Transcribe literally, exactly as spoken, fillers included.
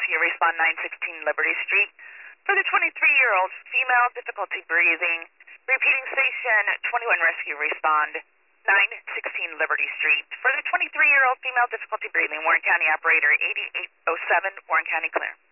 Rescue, respond nine sixteen Liberty Street. For the twenty-three-year-old female, difficulty breathing. Repeating station twenty-one Rescue, respond nine sixteen Liberty Street. For the twenty-three-year-old female, difficulty breathing, Warren County operator eighty-eight oh seven, Warren County clear.